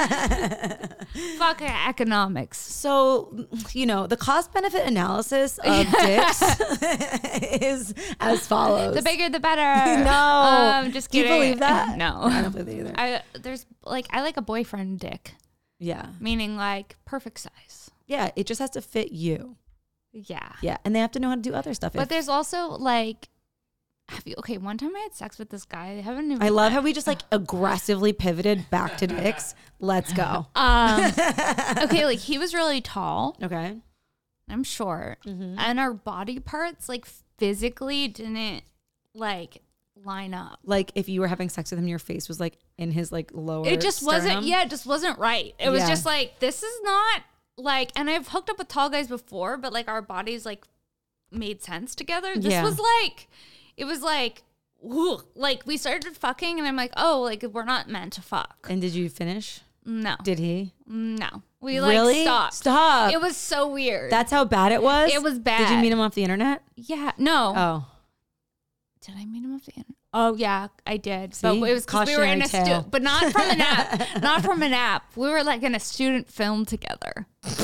Fuck economics. So, you know, the cost benefit analysis of dicks is as follows. The bigger, the better. No. Just Do you kidding. believe that? No. I don't believe that either. I like a boyfriend dick, Yeah. meaning like perfect size. Yeah. It just has to fit you. Yeah. Yeah. And they have to know how to do other stuff. But there's also like, one time I had sex with this guy. I haven't even. I love how we just like aggressively pivoted back to dicks. Let's go. Okay, like he was really tall. Okay. I'm short, and our body parts like physically didn't like line up. Like if you were having sex with him, your face was like in his like lower. It just sternum. wasn't. Yeah, it just wasn't right. It was just like, this is not like. And I've hooked up with tall guys before, but like our bodies like made sense together. This was like, it was like, whew, like we started fucking, and I'm like, oh, like we're not meant to fuck. And did you finish? No. Did he? No. We like really? stopped. Stop. It was so weird. That's how bad it was? It was bad. Did you meet him off the internet? Yeah. No. Oh. Did I meet him off the internet? Oh yeah, I did. See? But it was because we were in Cautionary a tale. but not from an app. Not from an app. We were like in a student film together.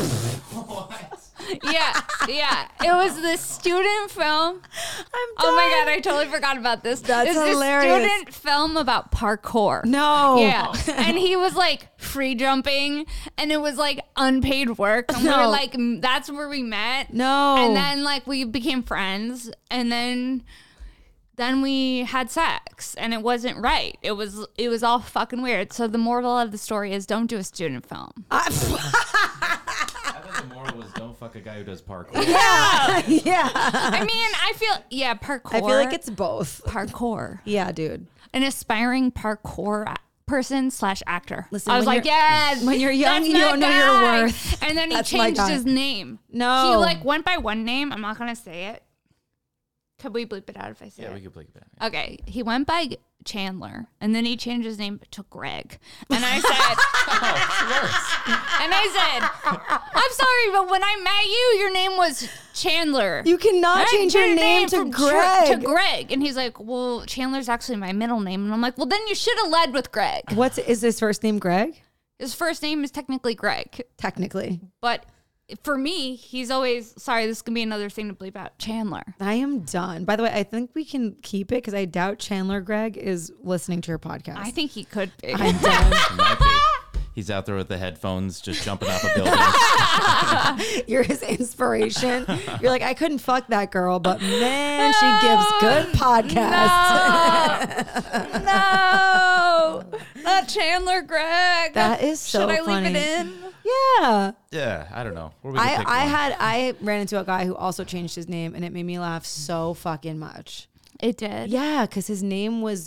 Yeah. It was this student film. Oh my god, I totally forgot about this. That's it's hilarious. This student film about parkour. No. Yeah. And he was like free jumping, and it was like unpaid work. And we were like, that's where we met. No. And then like we became friends, and then we had sex, and it wasn't right. It was all fucking weird. So the moral of the story is, don't do a student film. I thought the moral was don't fuck a guy who does parkour. Yeah. I mean, I feel parkour. I feel like it's both. parkour. Yeah, dude. An aspiring parkour person / actor. Listen, I was when like, you're- yes. when you're young, that's you my don't know your guy. worth. And then he That's my changed guy. his name. No. He like went by one name. I'm not gonna say it. Could we bleep it out if I say it? Yeah, we could play that. Okay, he went by Chandler, and then he changed his name to Greg. And I said, I'm sorry, but when I met you, your name was Chandler. You cannot I change your name to from Greg. to Greg. And he's like, well, Chandler's actually my middle name. And I'm like, well, then you should have led with Greg. Is his first name Greg? His first name is technically Greg, Technically. but for me, he's always, sorry, this is going to be another thing to bleep out, Chandler. I am done. By the way, I think we can keep it because I doubt Chandler Greg is listening to your podcast. I think he could be. I'm done. It might be. He's out there with the headphones, just jumping off a building. You're his inspiration. You're like, I couldn't fuck that girl, but man, she gives good podcasts. No, not Chandler Greg. That is so Should I funny. leave it in? Yeah. Yeah, I don't know. Or we could pick one. I ran into a guy who also changed his name, and it made me laugh so fucking much. It did. Yeah, because his name was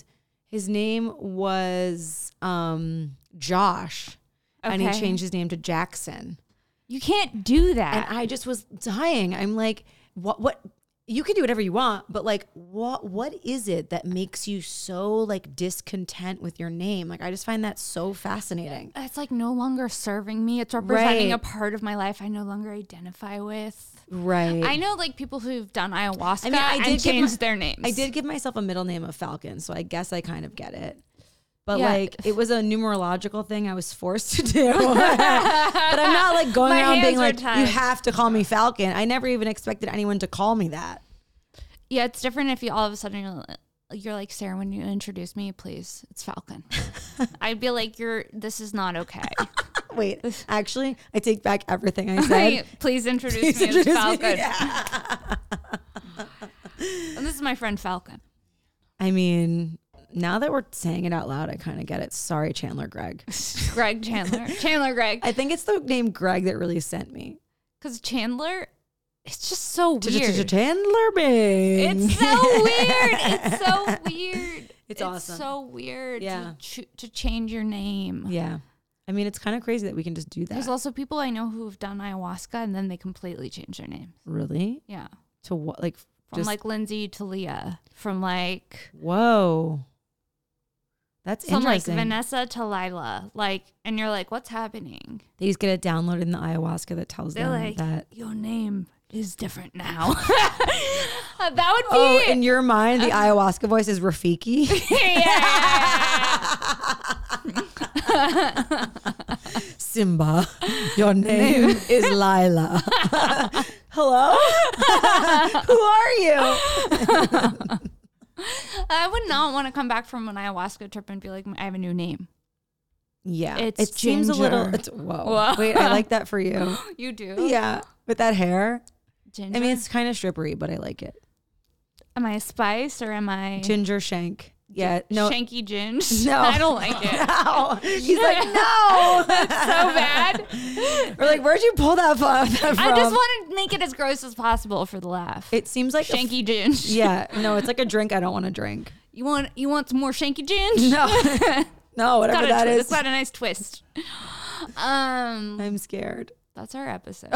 Josh, and he Okay. changed his name to Jackson. You can't do And that. I just was dying. I'm like, what? You can do whatever you want, but like, what is it that makes you so like discontent with your name? Like, I just find that so fascinating. It's like no longer serving me. It's representing Right. a part of my life I no longer identify with. Right. I know like people who've done ayahuasca I mean, I and did give changed their names. I did give myself a middle name of Falcon, so I guess I kind of get it. But Yeah. like, it was a numerological thing I was forced to do. But I'm not like going My around hands being were like, tied. you have to call me Falcon. I never even expected anyone to call me that. Yeah, it's different if you all of a sudden you're like, Sarah, when you introduce me, please, it's Falcon. I'd be like, this is not okay. Wait, actually, I take back everything I said. Please introduce Please me introduce as me. Falcon. Yeah. And this is my friend Falcon. I mean, now that we're saying it out loud, I kind of get it. Sorry, Chandler Greg. Greg Chandler. Chandler Greg. I think it's the name Greg that really sent me. Because Chandler, it's just so weird. Chandler Bing. It's so weird. It's so weird. It's awesome. so weird Yeah. to change your name. Yeah. I mean, it's kind of crazy that we can just do that. There's also people I know who've done ayahuasca and then they completely change their names. Really? Yeah. To what? Like from like Lindsay to Leah. From like whoa. That's interesting. From like Vanessa to Lila. Like, and you're like, what's happening? They just get it downloaded in the ayahuasca that tells them like, that your name is different now. That would be. Oh, in your mind, the ayahuasca voice is Rafiki. Simba, your name is Lila. Hello? Who are you? I would not want to come back from an ayahuasca trip and be like, I have a new name. Yeah. It seems a little. Whoa. Wait, I like that for you. You do? Yeah. With that hair. Ginger? I mean, it's kind of strippery, but I like it. Am I a spice or am I Ginger Shank? Yeah, no. Shanky Ginge? No. I don't like it. No. He's like, no. That's so bad. We're like, where'd you pull that from? I just want to make it as gross as possible for the laugh. It seems like Shanky Ginge. Yeah, no, it's like a drink I don't want to drink. You want some more Shanky Ginge? No. No, whatever that is. It's got a nice twist. I'm scared. That's our episode.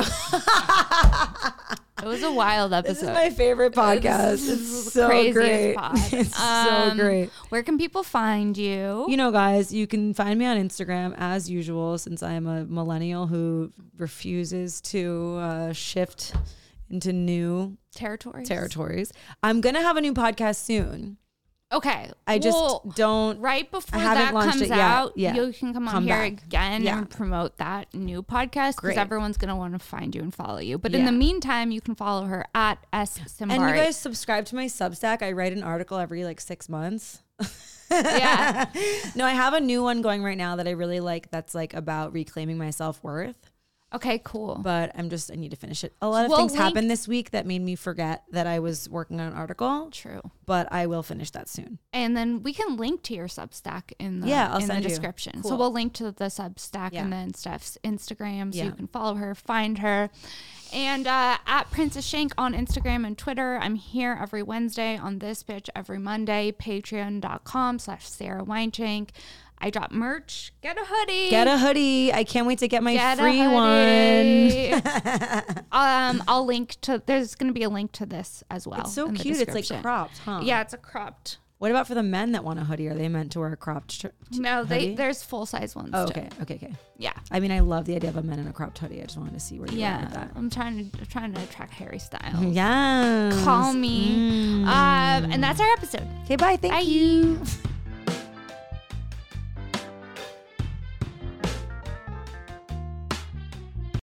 It was a wild episode. This is my favorite podcast. It's so great. It's so great. Where can people find you? You know, guys, you can find me on Instagram as usual, since I am a millennial who refuses to shift into new territories. I'm going to have a new podcast soon. Okay. I just don't. Right before that comes out, yeah. You can come on here again and promote that new podcast because Great. Everyone's going to want to find you and follow you. But in the meantime, you can follow her at @SSimbari. And you guys subscribe to my Substack. I write an article every like 6 months. Yeah. No, I have a new one going right now that I really like. That's like about reclaiming my self-worth. Okay, cool. But I need to finish it. A lot of things happened this week that made me forget that I was working on an article. True. But I will finish that soon. And then we can link to your Substack in the, I'll in send the you. description. Cool. So we'll link to the Substack and then Steph's Instagram so you can follow her, find her. And at Princess Shank on Instagram and Twitter. I'm here every Wednesday on This Bitch every Monday. Patreon.com/Sarah Wineshank. I drop merch. Get a hoodie. I can't wait to get my free one. I'll link to, there's going to be a link to this as well. It's so cute. It's like cropped, huh? Yeah, it's a cropped. What about for the men that want a hoodie? Are they meant to wear a cropped No, hoodie? there's full size ones. Oh, too. Okay. Yeah. I mean, I love the idea of a men in a cropped hoodie. I just wanted to see where you were with that. I'm trying to attract Harry Styles. Yeah. Call me. And that's our episode. Okay, bye. Thank you.